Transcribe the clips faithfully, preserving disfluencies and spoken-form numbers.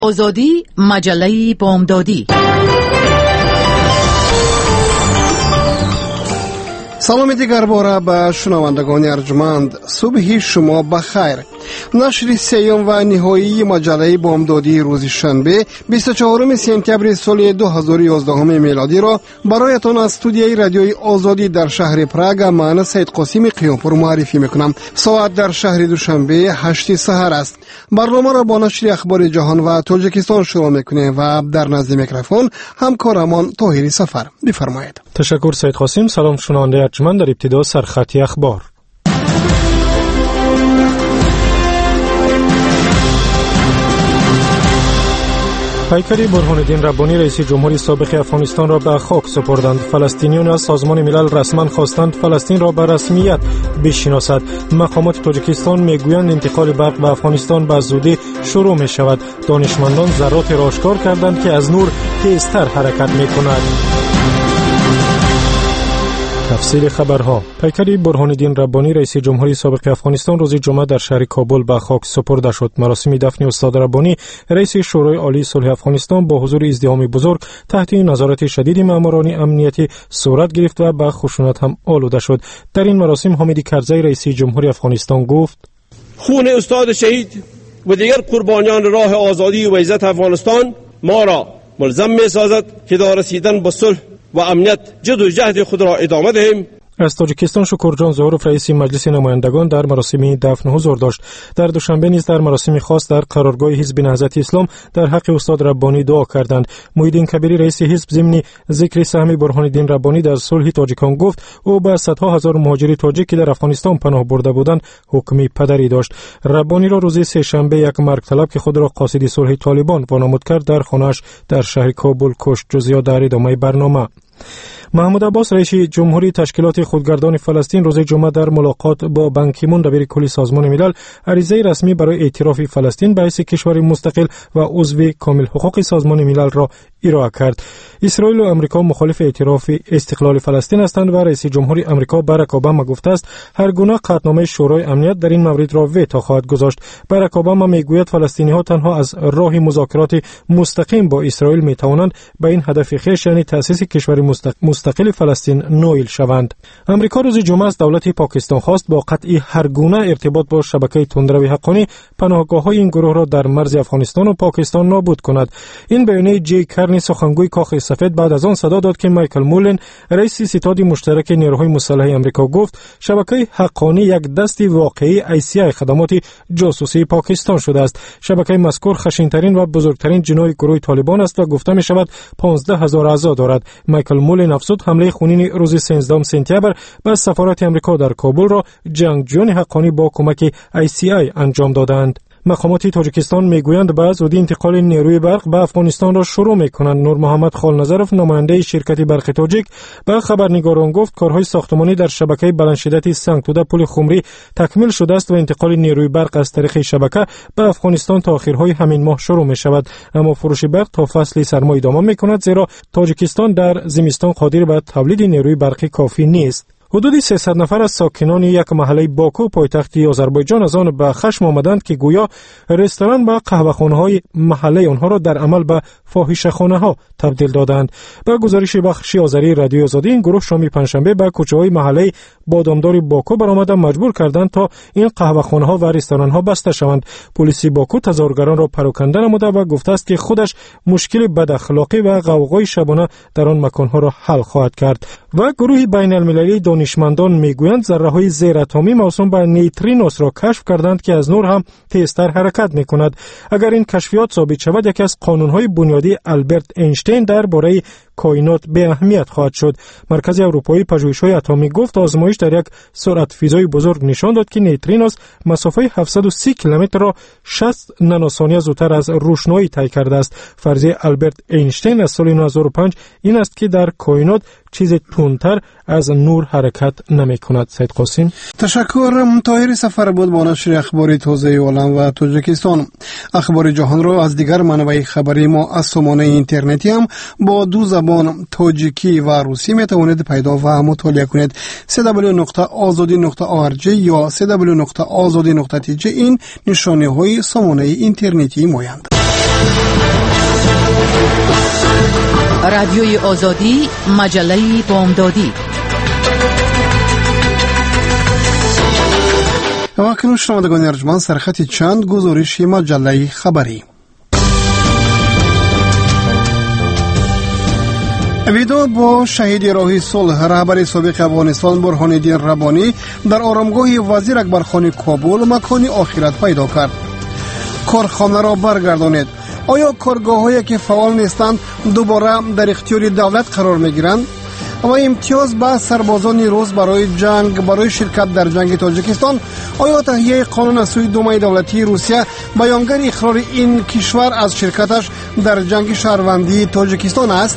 آزادی مجله بامدادی. سلام دیگر باره به شنوندگان ارجمند، صبح شما بخیر. نشر سیوم و نهایی مجله بامدادی روز شنبه بیست و چهارم سپتامبر سال دو هزار و یازده میلادی را برایتان از استودیوی رادیوی آزادی در شهر پراگ من سید قاسم قیامپور معرفی میکنم. ساعت در شهر دوشنبه هشت سحر است. برنامه را با نشر اخبار جهان و تاجیکستان شروع میکنیم و در نزد میکروفون همکارمان طاهری سفر. بفرمایید. تشکر سید قاسم. سلام شنونده ارجمند. در ابتدا سرخطی اخبار. پیکر برهان الدین ربانی رئیس جمهوری سابق افغانستان را به خاک سپردند. فلسطینیان از سازمان ملل رسما خواستند فلسطین را به رسمیت بشناسد. مقامات تاجیکستان میگویند انتقال برق به افغانستان به زودی شروع می شود. دانشمندان ذرات را آشکار کردند که از نور تیزتر حرکت می کند. تفصیل خبرها. پیکر برهان الدین ربانی رئیس جمهوری سابق افغانستان روز جمعه در شهر کابل به خاک سپرده شد. مراسم دفن استاد ربانی رئیس شورای عالی صلح افغانستان با حضور ازدحام بزرگ تحت نظارت شدید ماموران امنیتی صورت گرفت و به خشونت هم آلوده شد. در این مراسم حامد کرزی رئیس جمهوری افغانستان گفت: خون استاد شهید و دیگر قربانیان راه آزادی و عزت افغانستان ما را ملزم می‌سازد که در رسیدن به صلح و امنیت جد و جهد خود را ادامه دهیم. از تاجیکستان شکرجان ظهورف رئیس مجلس نمایندگان در مراسم دفن حضور داشت. در دوشنبه نیز در مراسم خاص در قرارگاه حزب نهضت اسلام در حق استاد ربانی دعا کردند. محیدین کبیری رئیس حزب ضمن ذکر سهم برهان الدین ربانی در صلح تاجیکان گفت او به صدها هزار مهاجر تاجیک که در افغانستان پناه برده بودند حکم پدری داشت. ربانی را روز سه شنبه یک مرگ طلب که خود را قاصد صلح طالبان وانمود کرد در خانه‌اش در شهر کابل کشت. جزئیات در ادامه برنامه. محمود عباس رئیس جمهوری تشکیلات خودگردان فلسطین روز جمعه در ملاقات با بان کی مون دبیر کل سازمان ملل عریضه رسمی برای اعتراف فلسطین به حیث کشور مستقل و عضو کامل حقوق سازمان ملل را ارائه کرد. اسرائیل و آمریکا مخالف اعتراف استقلال فلسطین هستند و رئیس جمهوری آمریکا باراک اوباما گفته است هر گونه قطعنامه شورای امنیت در این مورد را ویتو خواهد گذاشت. باراک اوباما میگوید فلسطینی‌ها تنها از راه مذاکرات مستقیم با اسرائیل میتوانند به این هدف خویش یعنی تأسیس کشور مستقل فلسطین نائل شوند. آمریکا روز جمعه از دولت پاکستان خواست با قطع هر گونه ارتباط با شبکه تندروی حقانی پناهگاه‌های این گروه را در مرز افغانستان و پاکستان نابود کند. این بیانیه جی کرنی سخنگوی کاخ سفید بعد از آن صدا داد که مایکل مولن رئیس ستاد مشترک نیروهای مسلح آمریکا گفت شبکه حقانی یک دست واقعی ای سی آی خدمات جاسوسی پاکستان شده است. شبکه مذکور خشن‌ترین و بزرگترین جناح گروه طالبان است و گفته می شود پانزده هزار اعضا دارد. مایکل مولن افزود حمله خونین روز سیزدهم سپتامبر به سفارت آمریکا در کابل را جنگجویان حقانی با کمک ای سی آی انجام دادند. مقامات تاجیکستان میگویند بعد زودی انتقال نیروی برق به افغانستان را شروع میکنند. نور محمد خالنظرов نماینده شرکت برق تاجیک به خبرنگاران گفت کارهای ساختمانی در شبکه بلندشدت سنگتوده پل خمری تکمیل شده است و انتقال نیروی برق از طریق شبکه به افغانستان تا آخرهای همین ماه شروع می شود. اما فروش برق تا فصل سرما ادامه میکند زیرا تاجیکستان در زمستان قادر به تولید نیروی برقی کافی نیست. حدود سیصد نفر از ساکنان یک محله باکو پایتخت آذربایجان از آن به خشم آمدند که گویا رستوران و قهوه‌خانه‌های محله آنها را در عمل به فاحشه‌خانه‌ها تبدیل دادند. با گزارش بخش آذری رادیو آزادی این گروه شام پنجشنبه به کوچه‌های محله بادامدار باکو برآمده مجبور کردند تا این قهوه‌خانه‌ها و رستوران‌ها بسته شوند. پلیس باکو تظاهرگران را پراکنده نموده و گفته است که خودش مشکل بد اخلاقی و غوغای شبانه در آن مکان‌ها را حل خواهد کرد. و گروه بین‌المللی دانشمندان میگویند ذره‌های زیر اتمی موسوم به نیوترینوس را کشف کردند که از نور هم تیزتر حرکت می‌کند. اگر این کشفیات ثابت شود یکی از قانون‌های بنیادی آلبرت اینشتین درباره کائنات به اهمیت خواهد شد. مرکز اروپایی پژوهش‌های اتمی گفت آزمایش در یک سرعت فیزای بزرگ نشان داد که نیوترینوس مسافه هفتصد و سی کیلومتر را شصت نانوثانیه زودتر از روشنایی طی کرده است. فرضیه آلبرت اینشتین از سال دو هزار و پنج این است که در کائنات چیز تندتر از نور حرکت نمی کند. سید قاسم. تشکر. طاهر سفر بود با نشر اخبار تازه عالم و تاجیکستان. اخبار جهان را از دیگر منابع خبری ما از سامانه اینترنتی هم با دو زبان تاجیکی و روسی می توانید پیدا و مطالعه کنید. دبلیو دبلیو دبلیو نقطه آزادی نقطه او آر جی یا دبلیو دبلیو دبلیو نقطه آزادی نقطه تی جی این نشانه های سامانه اینترنتی مایند. رادیوی آزادی، مجله بامدادی. و اکنون شنوندگان ارجمند سرخط چند گزارش مجله خبری. ویدو با شهید راهی صلح رهبر سابق افغانستان برهان الدین ربانی در آرامگاه وزیر اکبرخان کابل مکانی آخرت پیدا کرد. کارخانه را برگردانید. آیا کارگاه‌هایی که فعال نیستند دوباره در اختیار دولت قرار می‌گیرند؟ و امتیاز به سربازان روس برای جنگ برای شرکت در جنگ تاجیکستان. آیا تهیه قانون از سوی دومای دولتی روسیه بیانگر اقرار این کشور از شرکتش در جنگ شهروندی تاجیکستان است؟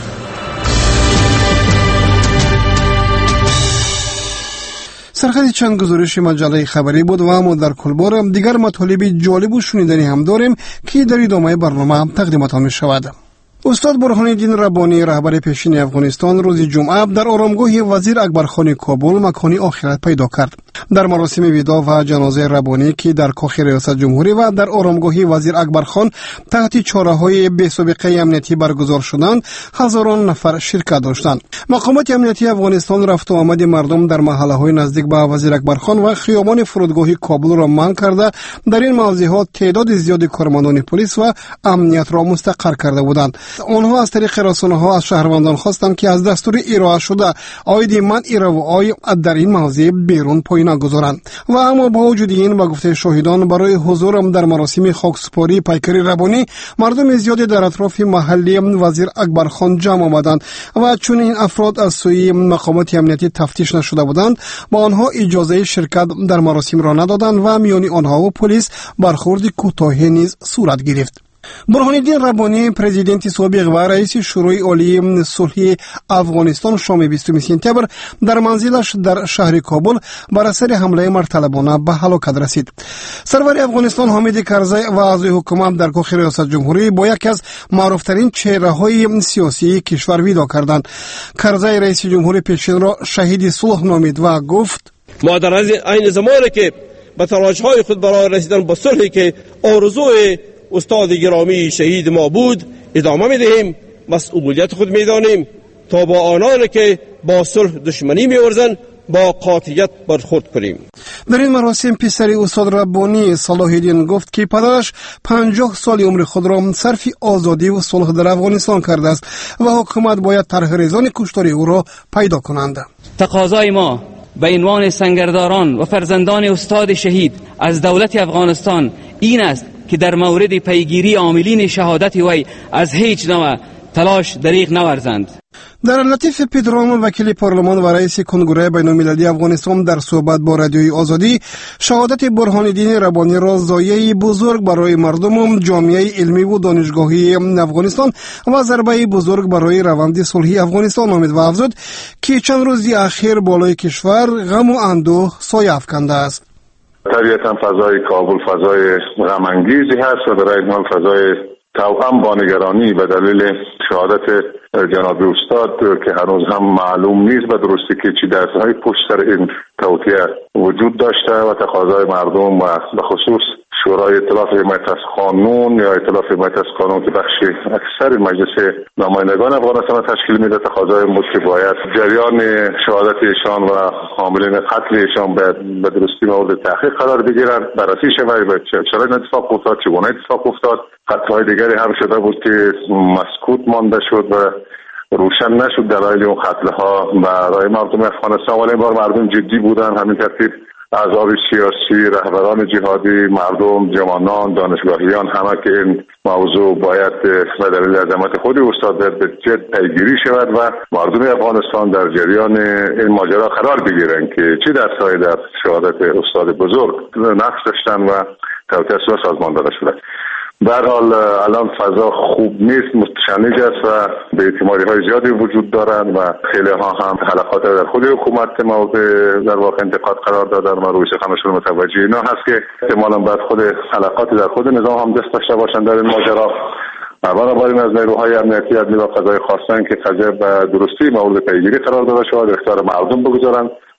سرخط چند گزارش مجله خبری بود و اما در کل بار دیگر مطالب جالب و شنیدنی هم داریم که در ادامه برنامه تقدیمتان می شود. استاد برهان الدین ربانی رهبر پیشین افغانستان روز جمعه در آرامگاه وزیر اکبرخان کابل مکانی آخرت پیدا کرد. در مراسم ودا و جنازه ربانی که در کاخ ریاست جمهوری و در آرامگاه وزیر اکبرخان تحت چاره‌های بی سابقه امنیتی برگزار شدند، هزاران نفر شرکت داشتند. مقامات امنیتی افغانستان رفت و آمد مردم در محله‌های نزدیک به وزیر اکبرخان و خیابان فرودگاه کابل را منع کرده در این موضوعات تعداد زیادی کارمندان پلیس و امنیت را مستقر کرده بودند. آنها از طریق رسانه‌ها از شهروندان خواستند که از دستور ارائه شده عاید منع روایی در این موضوع بیرون پای نگذارند. و اما با وجود این و گفته شاهدان برای حضور در مراسم خاکسپاری پیکری ربانی مردم زیادی در اطراف محلی وزیر اکبرخان جمع آمدند و چون این افراد از سوی مقامات امنیتی تفتیش نشده بودند با آنها اجازه شرکت در مراسم را ندادند و میان آنها و پلیس برخورد کوتاهی نیز صورت گرفت. برهان الدین ربانی پرزیدنت سابق و رئیس شورای عالی صلح افغانستان شام بیستم سپتامبر در منزلش در شهر کابل بر اثر حمله مرتلبانه به هلاکت رسید. سرور افغانستان حامد کرزی و اعضای حکومت در کاخ ریاست جمهوری با یکی از معروفترین چهره‌های سیاسی کشور ویدا کردند. کرزی رئیس جمهور پیشین را شهید صلح نامید و گفت: ما در این زمانی که به تلاش‌های خود برای رسیدن به صلحی که آرزوی استاد گرامی شهید ما بود ادامه می‌دهیم. مسئولیت خود می‌دانیم تا با آنانی که با صلح دشمنی می‌ورزند با قاطعیت برخورد کنیم. در این مراسم پسر استاد ربانی صلاح الدین گفت که پدرش پنجاه سال عمر خود را صرف آزادی و صلح در افغانستان کرده است و حکومت باید طرح ریزان کشتار او را پیدا کنند. تقاضای ما به عنوان سنگرداران و فرزندان استاد شهید از دولت افغانستان این است که در مورد پیگیری عاملین شهادت وی از هیچ نوع تلاش دریغ نورزند. در لطیف پدرام وکیل پارلمان و رئیس کنگره بین‌المللی افغانستان در صحبت با رادیوی آزادی شهادت برهان الدین ربانی را ضایعه بزرگ برای مردم و جامعه علمی و دانشگاهی افغانستان و ضربه بزرگ برای روند صلحی افغانستان نامید و افزود که چند روزی اخیر بالای کشور غم و اندوه سایه افکنده است. طبیعتا فضای کابل فضای غم انگیزی هست و در این حال فضای توأم با نگرانی به دلیل شهادت جناب استاد که هنوز هم معلوم نیست به درستی که چی دستهای پشت سر این توطئه وجود داشته و تقاضای مردم و به خصوص شورای ائتلاف حمایت از قانون یا ائتلاف حمایت از قانون که بخش اکثر مجلس نمایندگان افغانستان تشکیل میده تقاضای بود که باید جریان شهادت ایشان و عاملین قتل ایشان به درستی مورد تحقیق قرار بگیرند، بررسی شود چرا این اتفاق افتاد، چگونه اتفاق افتاد. قتل‌های دیگری هم شده بود که مسکوت مانده شد و روشن نشد دلایل اون قتل‌ها برای مردم افغانستان، ولی بار مردم جدی بودن. همین ترتیب احزاب سیاسی، رهبران جهادی، مردم، جوانان، دانشگاهیان همه که این موضوع باید به دلیل عظمت خود استاد به جد پیگیری شود و مردم افغانستان در جریان این ماجرا قرار بگیرند که چه دستهایی در شهادت استاد بزرگ نقش داشتن و توطئه سازمان داده شده. به هر حال الان فضا خوب نیست، متشنج است و به احتمالی های زیادی وجود دارند و خیلی ها هم حلقات در خود حکومت مورد در واقع انتقاد قرار دادن و روی سخنشون متوجه اینا هست که احتمالاً بعد خود حلقات در خود نظام هم دست داشته باشند در این ماجرا. بنابراین از نیروهای امنیتی عدلی و قضایی خواستن که قضیه به درستی مورد پیگیری قرار داده شود، اختیار مردم بگذارند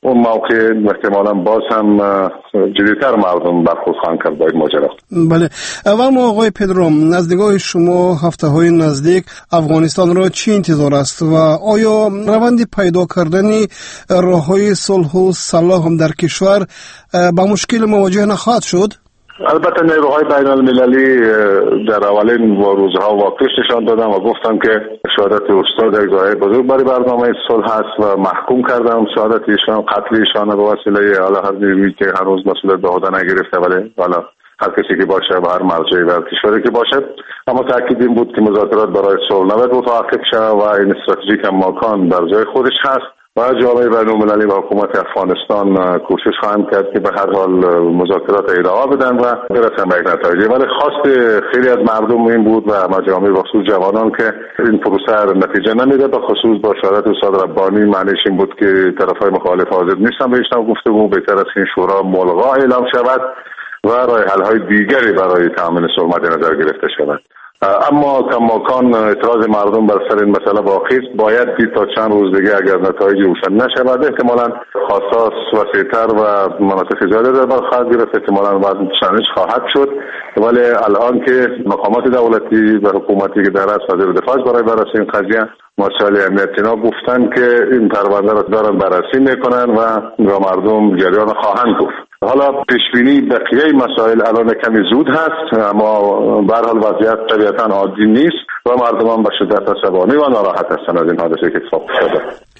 اون موقع احتمالاً باز هم جدیتر مردم برخورد خواهند کرد با این ماجرا. بله. و اما آقای پدروم، از نگاه شما هفته های نزدیک افغانستان را چی انتظار است و آیا روند پیدا کردن راه های صلح و صلاح در کشور با مشکل مواجه نخواهد شد؟ البته نیروهای بین المللی در اولین روزها واقعش نشان دادن و گفتن که شهادت استاد یک ضایعه بزرگ برای برنامه صلح است و محکوم کردن شهادت ایشان، قتل ایشان به وسیله حالا هر نیرویی که هنوز مسئولیت به عهده نگرفته، ولی حالا هر کسی که باشه و هر مرجعی و کشوری که باشد. اما تاکید این بود که مذاکرات برای صلح نباید متوقف شود و این استراتژی کماکان در جای خودش هست و جامعه بین‌المللی و حکومت افغانستان کوشش خواهند کرد که به هر حال مذاکرات ادامه بدن و برسن به یک نتایجی. ولی خواست خیلی از مردم این بود و مجامع و خصوص جوانان که این پروسه نتیجه نمیده، به خصوص با شهادت استاد ربانی معنیش این بود که طرفای مخالف حاضر نیستن به ایشان گفتگو، بهتر است این شورا ملغا اعلام شود و راه حل‌های دیگری برای تامین صلح مد نظر گرفته شود. اما کماکان اعتراض مردم بر سر این مسئله باقی است. باید دید تا چند روز دیگه اگر نتایج روشن نشود احتمالاً حساس وسیع‌تر و مناطق زیاده در بر خواهد گرفت، احتمالاً بعد تشنج خواهد شد. ولی الان که مقامات دولتی و حکومتی که در است وزیر دفاع برای بررسی این قضیه مسائل امنیتی نا گفتن که این پرونده را دارن بررسی میکنن و با مردم جریان خواهند گفت. حالا پیشبینی بقیه مسائل الان کمی زود هست، اما به هر حال وضعیت طبیعتاً عادی نیست و مردمان به شدت عصبانی و ناراحت هستند از این حادثه که اتفاق افتاده.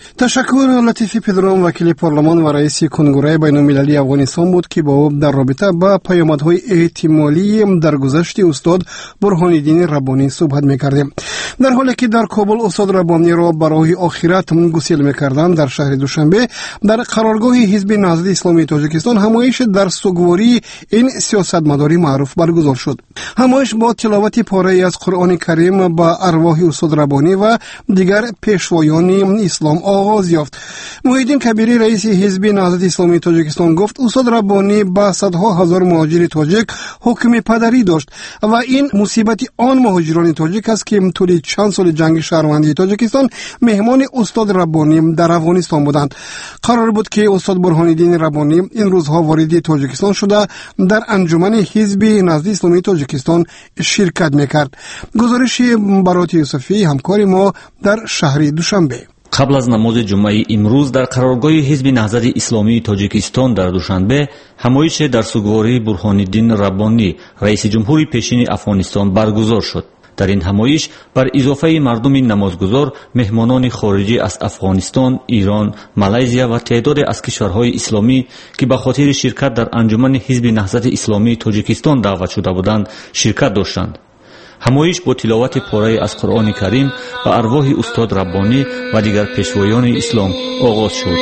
تشکر. لطیفی پدروم وکیل پارلمان و رئیس کنگره بین‌المللی افغانستان بود که با او در رابطه با پیامدهای احتمالی درگذشت استاد برهان‌الدین ربانی صحبت می‌کردیم. در حالی که در کابل استاد ربانی را برای آخرت گسیل می‌کردند، در شهر دوشنبه در قرارگاه حزب نهضت اسلامی تاجیکستان همایش در سوگواری این سیاستمداری معروف برگزار شد. همایش با تلاوت پاره‌ای از قرآن کریم با ارواح استاد ربانی و دیگر پیشوایان اسلام آغاز یافت. محیدین کبیری رئیس حزب نهضت اسلامی تاجیکستان گفت استاد ربانی با صدها هزار مهاجر تاجیک حکم پدری داشت و این مصیبت آن مهاجران تاجیک است که طول چند سال جنگ شهروندی تاجیکستان مهمان استاد ربانی در افغانستان بودند. قرار بود که استاد برهان‌الدین ربانی این روزها وارد تاجیکستان شده در انجمن حزب نهضت اسلامی تاجیکستان شرکت میکرد. گزارش برات یوسفی همکار ما در شهر دوشنبه. قبل از نماز جمعه امروز در قرارگاه حزب نهضت اسلامی تاجیکستان در دوشنبه همایش در سوگواری برهان‌الدین ربانی رئیس جمهوری پیشین افغانستان برگزار شد. در این همایش بر اضافه مردم نمازگزار مهمانان خارجی از افغانستان، ایران، مالزیا و تعداد از کشورهای اسلامی که به خاطر شرکت در انجمن حزب نهضت اسلامی تاجیکستان دعوت شده بودند شرکت داشتند. همایش با تلاوت پاره از قرآن کریم و ارواح استاد ربانی و دیگر پیشوایان اسلام آغاز شد.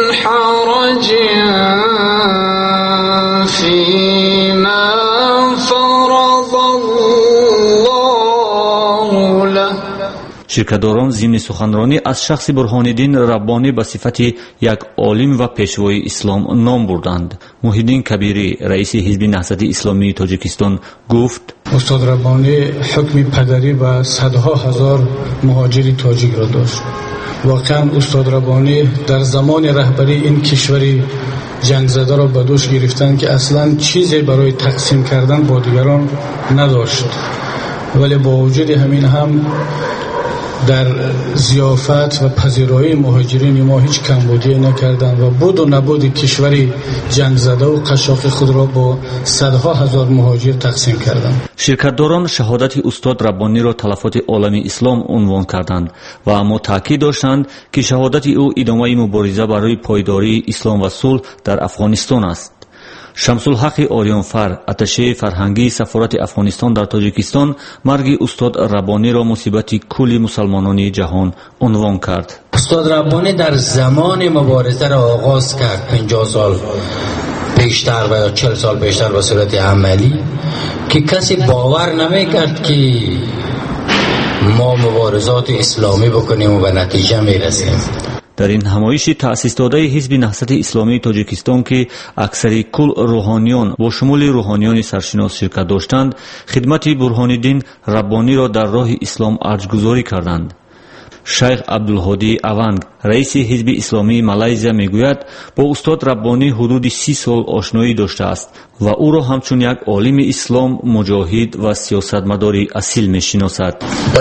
شرکتداران ضمن سخنرانی از شخص برهان‌الدین ربانی به صفت یک عالم و پیشوای اسلام نام بردند. محیدین کبیری رئیس حزب نهضت اسلامی تاجیکستان گفت استاد ربانی حکم پدری به صدها هزار مهاجر تاجیک را داشت. واقعا استاد ربانی در زمان رهبری این کشوری جنگ زده را به دوش گرفتند که اصلا چیزی برای تقسیم کردن با دیگران نداشت، ولی با وجود همین هم در ضیافت و پذیرایی مهاجرین ما هیچ کمبودی نکردند و بود و نبود کشوری جنگ زده و قشاق خود را با صدها هزار مهاجر تقسیم کردند. شرکتداران شهادت استاد ربانی را تلفات عالم اسلام عنوان کردند و اما تاکید داشتند که شهادت او ادامه مبارزه برای پایداری اسلام و صلح در افغانستان است. شمس‌الحق آریانفر اتشه فرهنگی سفارت افغانستان در تاجیکستان مرگ استاد ربانی را مصیبت کل مسلمانان جهان عنوان کرد. استاد ربانی در زمان مبارزه را آغاز کرد، پنجاه سال پیشتر و یا چهل سال پیشتر به صورت عملی، که کسی باور نمیکرد که ما مبارزات اسلامی بکنیم و به نتیجه میرسیم. در این همایش تأسیس داده حزب نهضت اسلامی تاجیکستان که اکثر کل روحانیان با شمول روحانیان سرشناس شرکت داشتند، خدمت برهان‌الدین ربانی را در راه اسلام ارجگذاری کردند. шайх абдулҳодӣ аванг, раиси ҳизби исломии малайзия мегӯяд, бо устод раббонӣ ҳудуди си сол ошноӣ доштааст ва ӯро ҳамчун як олими ислом, муҷоҳид ва сиёсатмадори асил мешиносад.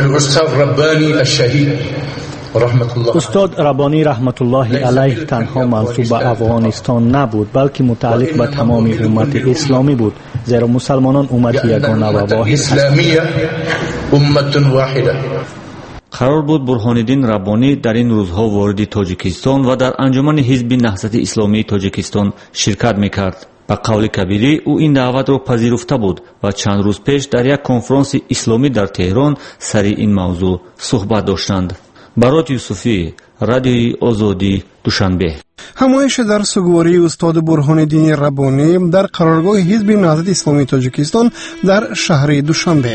استاد ربانی رحمت الله علیه تنها منصوب به افغانستان نبود، بلکه متعلق به تمام امت اسلامی بود، زیرا مسلمانان امت یگانه و واحد هستند. قرار بود برهانالدین ربانی در این روزها وارد تاجیکستان و در انجمن حزب نهضت اسلامی تاجیکستان شرکت میکرد. با قول کبیری او این دعوت را پذیرفته بود و چند روز پیش در یک کنفرانس اسلامی در تهران سر این موضوع صحبت داشتند. барот юсуфӣ, радиои озодӣ, душанбе. ҳамоиш дар сугвории устоди бурҳониддини раббонӣ дар қароргоҳи ҳизби наҳзати исломии тоҷикистон дар шаҳри душанбе.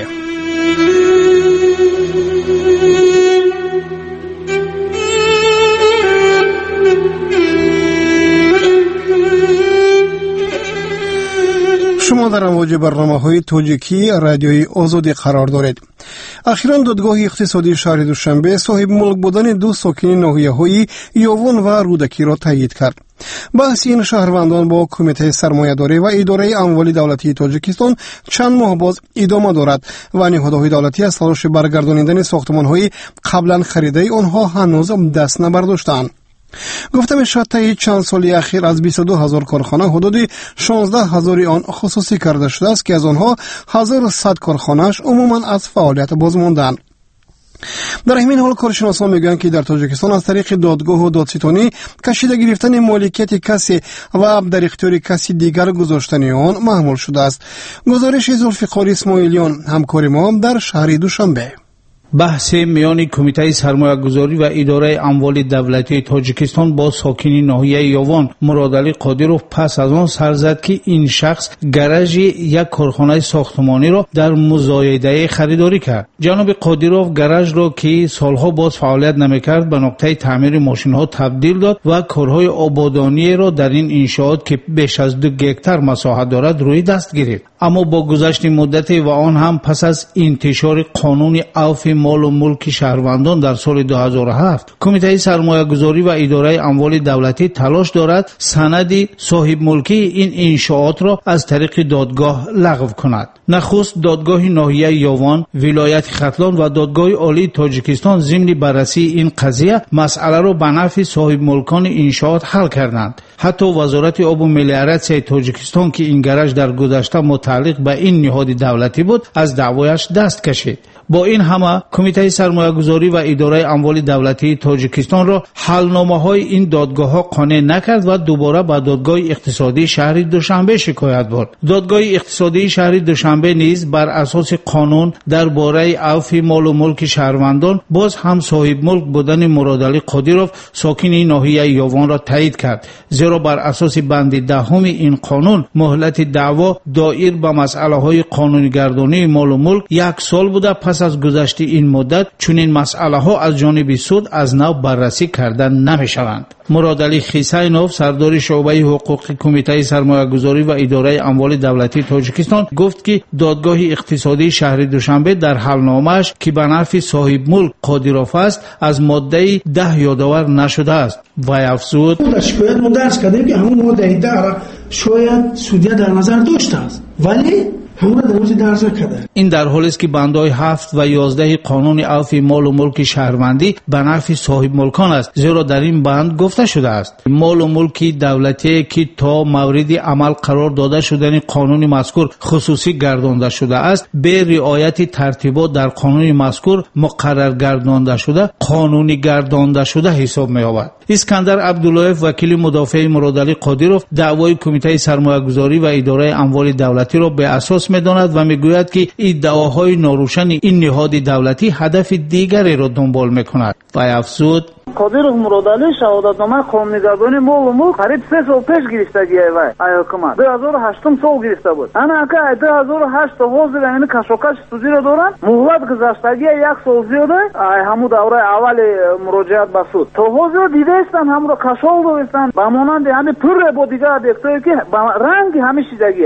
шумо дар амвоҷи барномаҳои тоҷикӣ радиои озодӣ қарор доред. ахиран додгоҳи иқтисодии шаҳри душанбе соҳибмулк будани ду сокини ноҳияҳои ёвон ва рӯдакиро таъйид кард. баҳси ин шаҳрвандон бо кумитаи сармоядорӣ ва идораи амволи давлатии тоҷикистон чанд моҳ боз идома дорад ва ниҳодҳои давлатӣ аз талоши баргардонидани сохтмонҳои қаблан харидаи онҳо ҳанӯз даст набардоштаанд. гуфта мешавад таи чанд соли ахир аз бисту ду ҳазор корхона ҳудуди шонздаҳ ҳазори он хусусӣ карда шудааст, ки аз онҳо ҳазору сад корхонааш умуман аз фаъолият боз монданд. дар ҳамин ҳол коршиносон мегӯянд, ки дар тоҷикистон аз тариқи додгоҳу додситонӣ кашида гирифтани моликияти касе ва дар ихтиёри каси дигар гузоштани он маъмул шудааст. гузориши зулфиқор исмоилиён, ҳамкори мо дар шаҳри душанбе. بحث میان کمیته سرمایه‌گذاری و اداره اموال دولتی تاجیکستان با ساکنین ناحیه یاوان مرادعلی قادروف پس از آن سر زد که این شخص گراژ یک کارخانه ساختمانی را در مزایده خریداری کرد. جناب قادروف گراژ را که سالها باز فعالیت نمی‌کرد به نقطه تعمیر ماشین‌ها تبدیل داد و کارهای آبادانی را در این انشاءات که بیش از دو گکتار مساحت دارد روی دست گرفت. اما با گذشت مدت و آن هم پس از انتشار قانون عفو مال و ملک شهروندان در سال دو هزار و هفت، کمیته سرمایه گذاری و اداره اموال دولتی تلاش دارد سند صاحب ملکی این انشاءات را از طریق دادگاه لغو کند. نخست دادگاه ناحیه یاوان، ولایت ختلان و دادگاه عالی تاجیکستان ضمن بررسی این قضیه مسئله را به نفع صاحب ملکان انشاءات حل کردند. حتی وزارت آب و ملیارتی تاجیکستان که این گراژ در گذشته متعلق به این نهاد دولتی بود از دعوایش دست کشید. با این همه کمیته سرمایه‌گذاری و اداره اموال دولتی تاجیکستان را حلنامه‌های این دادگاه‌ها قانع نکرد و دوباره به دادگاه اقتصادی شهر دوشنبه شکایت برد. دادگاه اقتصادی شهر دوشنبه نیز بر اساس قانون درباره عفو مال و ملک شهروندان باز هم صاحب ملک بودن مرادعلی قادروف ساکن ناحیه یاوان را تایید کرد، زیرا بر اساس بند دهم این قانون مهلت دعوا دایر به مسئله‌های قانونی‌گردانی مال و ملک یک سال بوده. پس از گذشت این مدت چنین مسئله ها از جانب سود از نو بررسی کردن نمی شوند. مرادعلی خیسینوف سردار شعبه حقوقی کمیته سرمایه گذاری و اداره اموال دولتی تاجیکستان گفت که دادگاه اقتصادی شهر دوشنبه در حلنامه‌اش که به نفع صاحب ملک قادروف است از ماده ده یادآور نشده است و افزود در شکایت ما درج کردیم که همون ماده ده را شاید سودیه در نظر داشته است، ولی این در حالی است که بندهای هفت و یازده قانون عفو مال و ملک شهروندی به نفع صاحب ملکان است، زیرا در این بند گفته شده است مال و ملک دولتی که تا مورد عمل قرار داده شدن قانون مذکور خصوصی گردانده شده است به رعایت ترتیبات در قانون مذکور مقرر گردانده شده قانونی گردانده شده حساب می‌یابد. اسکندر عبداللهیف وکیل مدافع مرادعلی قادروف دعوای کمیته سرمایه‌گذاری و اداره اموال دولتی را به اساس می‌داند و می‌گوید که ادعاهای ناروشن این نهاد دولتی هدف دیگری را دنبال می‌کند و افزود قادروف مرادعلی شهادتنامه قانونی‌گردانی مال و ملک قریب سه سال پیش گرفتگی وای ای حکومت دو هزار و هشت سال گرفته بود. انا اگه دو هزار و هشت تا حاضر یعنی کشوکش سودی را دارن مهلت گذشتگی یک سال زیاده ای همون دوره اول مراجعت به سود تا حاضر دیده استن هم را کشال دوستن به مانند یعنی پر با دیگه دکتری که رنگ همیشه دیگه.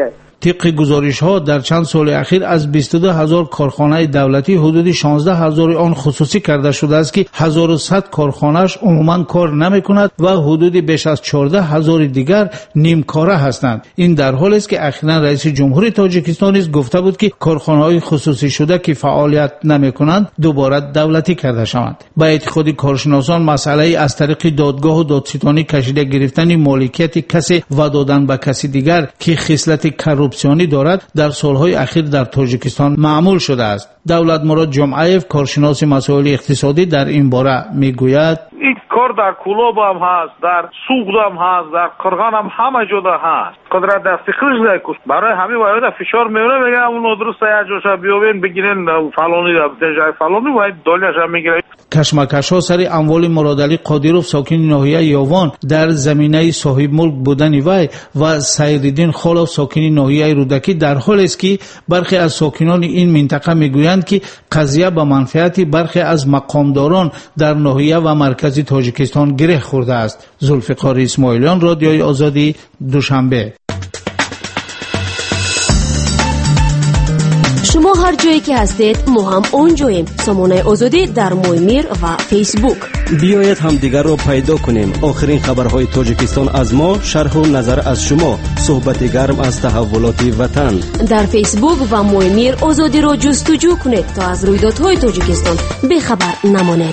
طبق گزارش ها در چند سال اخیر از بیست و دو هزار کارخانه دولتی حدود شانزده هزار آن خصوصی کرده شده است که هزار و صد کارخانه‌اش عموما کار نمی‌کند و حدود بیش از چهارده هزار دیگر نیمکاره هستند. این در حالی است که اخیراً رئیس جمهوری تاجیکستان نیز گفته بود که کارخانه‌های خصوصی شده که فعالیت نمی‌کنند دوباره دولتی کرده شوند. با اعتقاد کارشناسان مسئله از طریق دادگاه و دادستانی کشیده گرفتن مالکیت کسی و دادن به کسی دیگر که خصلت کروپسیونی دارد در سالهای اخیر در تاجیکستان معمول شده است. دولت مراد جمعیف کارشناس مسائل اقتصادی در این باره میگوید این کار در کلوب هم هست، در سوق هم هست، در قرغان هم همه جدا هست. قدرت دستی خرج دکوش برای همه باید فشار میونه میگه اون درست یا جوشا بیوین بگیرن فلانی در جای فلانی باید دلیلش هم میگیره. کشمکش‌ها سر اموال مراد علی قادیروف ساکن ناحیه یاوان در زمینه صاحب ملک بودن وی و سیدالدین خالوف ساکن ناحیه رودکی در حالی است که برخی از ساکنان این منطقه میگویند که قضیه به منفعت برخی از مقامداران در ناحیه و مرکز تاجیکستان گره خورده است. ذوالفقار اسماعیلیان، رادیوی آزادی، دوشنبه. شما هر جایی که هستید ما هم اون جاییم. سامانه آزادی در مویمیر و فیسبوک. بیایید هم دیگر رو پیدا کنیم. آخرین خبرهای تاجیکستان از ما، شرح و نظر از شما، صحبت گرم از تحولات وطن. در فیسبوک و مویمیر آزادی رو جستجو کنید تا از رویدادهای تاجیکستان بخبر نمانید.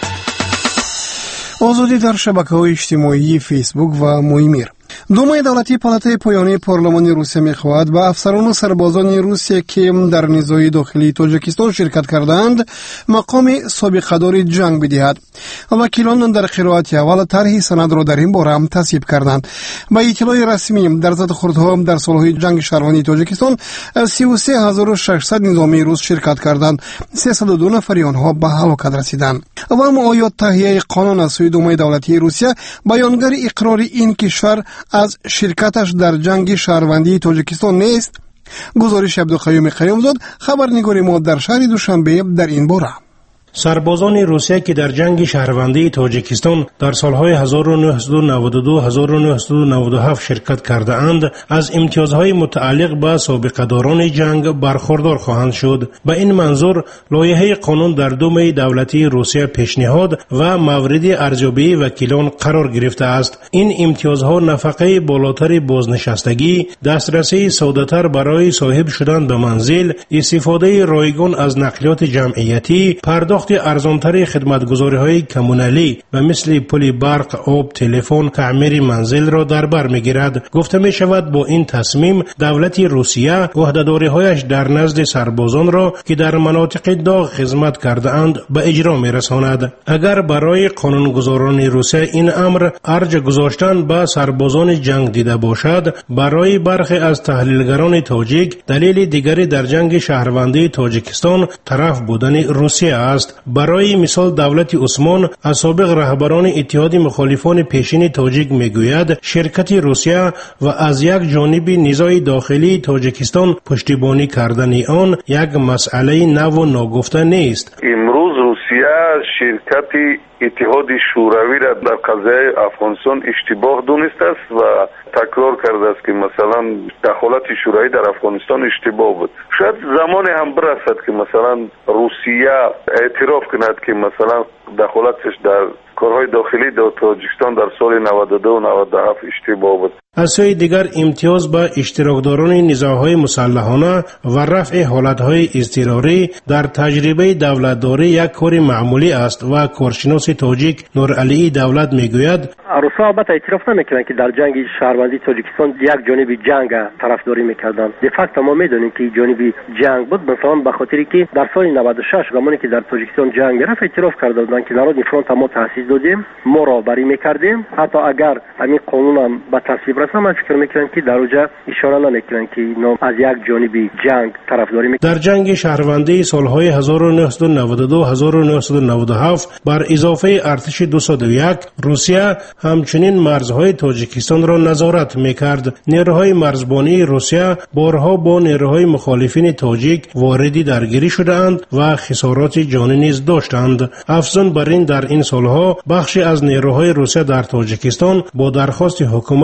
آزادی در شبکه‌های اجتماعی فیسبوک و مویمیر. دومای دولتی پالاتای پایانی پارلمان روسیه می‌خواهد به افسران و سربازان روسیه که در نزاع داخلی تاجیکستان شرکت کردند مقام سابقه‌دار جنگ بدهد. وکیلان در قرائت اول طرح سند را در این باره هم تصویب کردند. با اطلاع رسمی در ضد خردها در سالهای جنگ شهروندی تاجیکستان سی و سه هزار و ششصد نظامی روس شرکت کردند. سیصد و دو نفر آنها به هلاکت رسیدند. و اما آیا تهیه قانون از سوی دومای دولتی روسیه بیانگر اقرار این کشور از شرکتش در جنگ شهروندی تاجیکستان نیست؟ گزارش عبدالقیوم قیومزاد، خبرنگار ما در شهر دوشنبه در این باره. سربازان روسیه که در جنگ شهروندی تاجیکستان در سالهای هزار و نهصد و نود و دو تا هزار و نهصد و نود و هفت شرکت کرده اند از امتیازهای متعلق به سابقه‌داران جنگ برخوردار خواهند شد. به این منظور لایحه قانون در دومای دولتی روسیه پیشنهاد و مورد ارزیابی وکیلان قرار گرفته است. این امتیازها نفقه بالاتر بازنشستگی، دسترسی ساده‌تر برای صاحب شدن به منزل، استفاده رایگان از نقلیات جمعیتی، پرداخت ارزانتر خدمتگزاری‌های کمونالی و مثل پل برق، آب، تلفن، تعمیر منزل را در بر می‌گیرد. گفته می‌شود با این تصمیم دولت روسیه عهده‌داری‌هایش در نزد سربازان را که در مناطق داغ خدمت کرده‌اند به اجرا می‌رساند. اگر برای قانونگذاران روسیه این امر ارج گذاشتن به سربازان جنگ دیده باشد، برای برخی از تحلیلگران تاجیک دلیل دیگری در جنگ شهروندی تاجیکستان طرف بودن روسیه است. برای مثال دولت عثمان از سابق رهبران اتحاد مخالفان پیشین تاجیک میگوید شرکت روسیه و از یک جانب نزاع داخلی تاجیکستان پشتیبانی کردن آن یک مسئله نو و ناگفته نیست. امروز روسیه شرکت اتحاد شوروی را در قضیه افغانستان اشتباه دونسته است و تکرار کرده است که مثلا دخالت شوروی در افغانستان اشتباه بود. شاید زمان هم برسد که مثلا روسیه اعتراف کند که مثلا دخالتش در کارهای داخلی در تاجیکستان در سال نود و دو و نود و هفت اشتباه بود. از سوی دیگر امتیاز به اشتراکداران نزاع‌های مسلحانه و رفع حالت‌های اضطراری در تجربه دولتداری یک کار معمولی است و کارشناس تاجیک نورعلی دولت میگوید روس‌ها البته اعتراف نمیکنند که در جنگ شهروندی تاجیکستان یک جانبی جنگ طرفداری میکردند. به فکت ما میدونیم که جانبی جنگ بود، مثلا به خاطری که در سال نود و شش زمانی که در تاجیکستان جنگ رفت اعتراف کرده بودند که نهاد فرانت ما تأسیس دادیم، ما را بری میکردیم. حتی اگر همین قانون هم به تصویب رسید من فکر میکنم که در اونجا اشاره نمیکنن که اینا از یک جانبی جنگ طرفداری میکنن. در جنگ شهروندی سالهای هزار و نهصد و نود و دو تا هزار و نهصد و نود و هفت بر اضافه ارتش دویست و یک روسیه همچنین مرزهای تاجیکستان را نظارت میکرد. نیروهای مرزبانی روسیه بارها با نیروهای مخالفین تاجیک واردی درگیری شدند و خسارات جانی نیز داشتند. افزون بر این در این سالها بخشی از نیروهای روسیه در تاجیکستان با درخواست حکومت تاجیک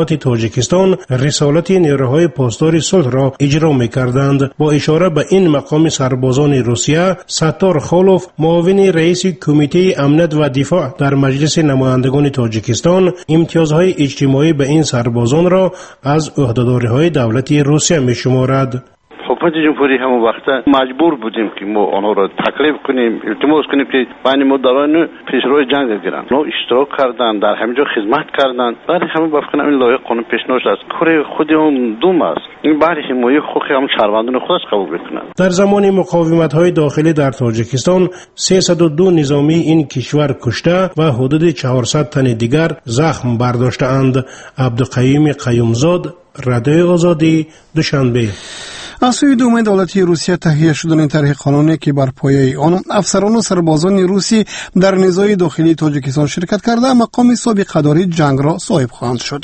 تاجیکستان رسالت نیروهای پاسدار صلح را اجرا می‌کردند. با اشاره به این مقام سربازان روسیه، ستار خالوف معاون رئیس کمیته امنیت و دفاع در مجلس نمایندگان تاجیکستان امتیازهای اجتماعی به این سربازان را از عهدهداری‌های دولت روسیه می‌شمارد. حکومت جمهوری همون وقت مجبور بودیم که ما آنها را تکلیف کنیم، التماس کنیم که بین مداران پیشروی جنگ گیرند. اونا اشتراک کردند، در همینجا خدمت کردند. برای همین بفکنم این لایحه قانون پیشنهاد است. کار خود اون دوم است. این برای حمایت حقوق هم شهروندان خودش قبول بکنند. در زمان مقاومت‌های داخلی در تاجیکستان سیصد و دو نظامی این کشور کشته و حدود چهارصد تن دیگر زخم برداشته‌اند. عبدالقیوم قیومزاد، رادیوی آزادی، دوشنبه. از سوی دوم دولتی روسیه تهیه شدن طرح قانونی که بر پایه آن افسران و سربازان روسی در نزاع داخلی تاجیکستان شرکت کرده مقام سابقه‌داری جنگ را صاحب خواهند شد.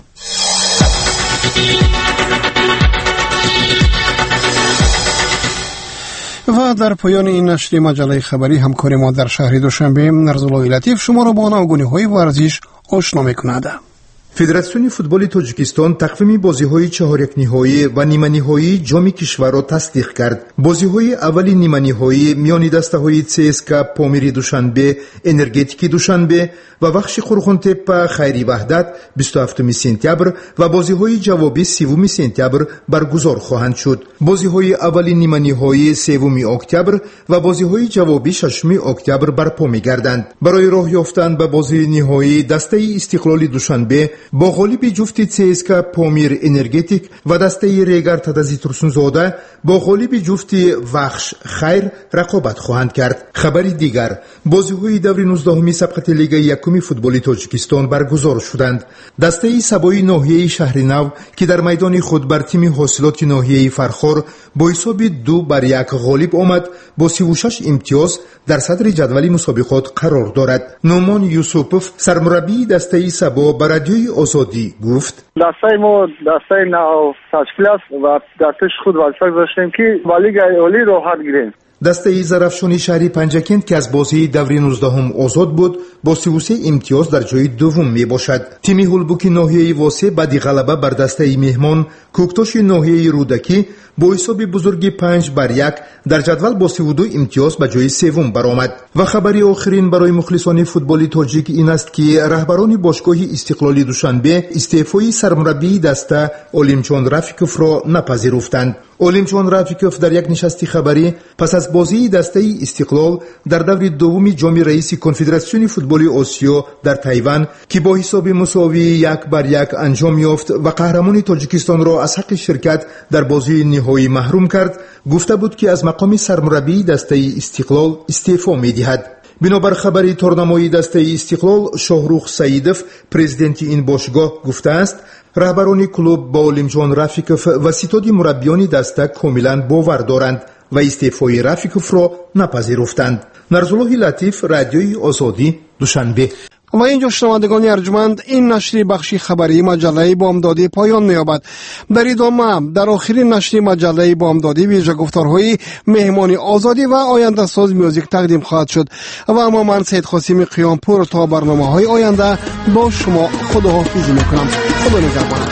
و در پایان این نشر مجله خبری همکار ما در شهر دوشنبه نرزالله لطیف شما را با نوگونی‌های ورزش آشنا می‌کند. فدراسیون فوتبال تاجیکستان تقویم بازی‌های چهار یک نهایی و نیمه نهایی جام کشور را تصدیق کرد. بازی‌های اولی نیمه نهایی میان دسته‌های سی اس کے پامیر دوشنبه، انرژتیک دوشنبه و بخش قرخونتپ خیری وحدت بیست و هفتم سپتامبر و بازی‌های جوابی سوم سپتامبر برگزار خواهند شد. بازی‌های اولی نیمه نهایی سوم اکتبر و بازی‌های جوابی ششم اکتبر برپا می‌گردند. برای راه یافتن به بازی نهایی دسته استقلال دوشنبه با غالب جفت سی اس کے پامیر انرژتیک و دسته ریگر تدزی ترسونزاده با غالب جفت وخش خیر رقابت خواهند کرد. خبری دیگر، بازی‌های دور نوزدهم سبقت لیگ یکم فوتبال تاجیکستان برگزار شدند. دسته سبای ناحیه شهرنو که در میدان خود بر تیم حاصلات ناحیه فرخار با حساب دو بر یک غالب آمد، با سی و شش امتیاز در صدر جدول مسابقات قرار دارد. نومان یوسوپوف سرمربی دسته سبا بر رادیوی آزادی گفت: دسته ما دسته نو تشکیل است و دستش خود وظیفه داشتیم که با لیگ اولی راحت گیریم. دسته زرافشانی شهری پنجکند که از بازی دور نوزدهم آزاد بود با سی و سه امتیاز در جای دوم می باشد. تیم هولبوک ناحیه واسه بعد غلبه بر دسته مهمان کوکتوش ناحیه رودکی با حساب بزرگی پنج بر یک در جدول با سی و دو امتیاز به جای سوم برآمد. و خبری آخرین برای مخلصان فوتبال تاجیک این است که رهبران باشگاه استقلال دوشنبه استعفای سرمربی دسته اولیمجان رفیکوف را نپذیرفتند. اولیمجان رفیکوف در یک نشست خبری پس از بازی دسته استقلال در دور دوم جام رئیس کنفدراسیون فوتبال آسیا در تایوان که با حساب مساوی یک بر یک انجام یافت و قهرمان تاجیکستان را از حق شرکت در بازی نهایی محروم کرد، گفته بود که از مقام سرمربی دسته استقلال استعفا می‌دهد. بنابر خبری تورنمای دسته استقلال، شاهروخ سعیدوف پرزیدنت این باشگاه گفته است رهبران کلوب با اولیمجان رفیکوف و ستاد مربیان دسته کاملا باور دارند و استعفای رفیکوف را نپذیرفتند. نرزالله لطیف، رادیوی آزادی، دوشنبه. و اینجا شنوندگان ارجمند این نشر بخشی خبری مجله بامدادی پایان می‌یابد. در ادامه در آخرین نشر مجله بامدادی ویژه گفتارهای مهمان آزادی و آینده ساز میوزیک تقدیم خواهد شد. و اما من سید قاسمی قیامپور تا برنامه‌های آینده با شما خداحافظی می‌کنم. خدا نگهدار.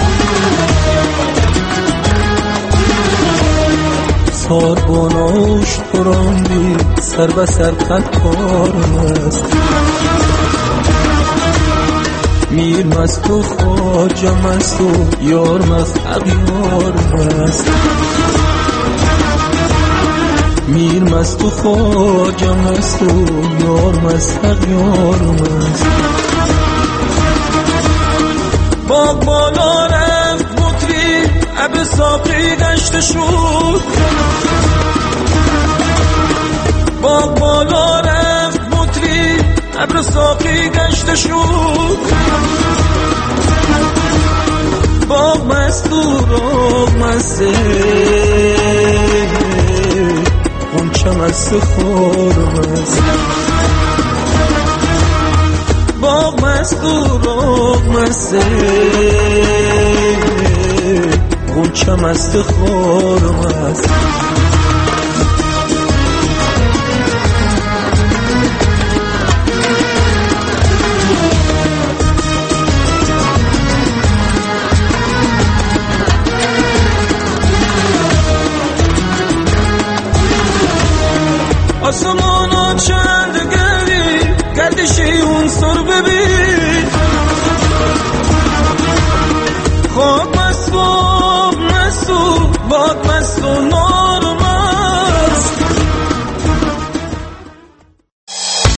سارباناش قراندی سر به سر قد کارم است، میر مست و خواجه مست و یار مست اغیار مست، میر مست و خواجه مست و یار مست اغیار مست. باغ بالا رفت مطری اب ساقی گشته شد، باغ بالا رفت مطری ابر ساقی گشته شد، باغ مست و راغ مسته غنچه مست خور مست، باغ مست و راغ مسته غنچه مست خور مست.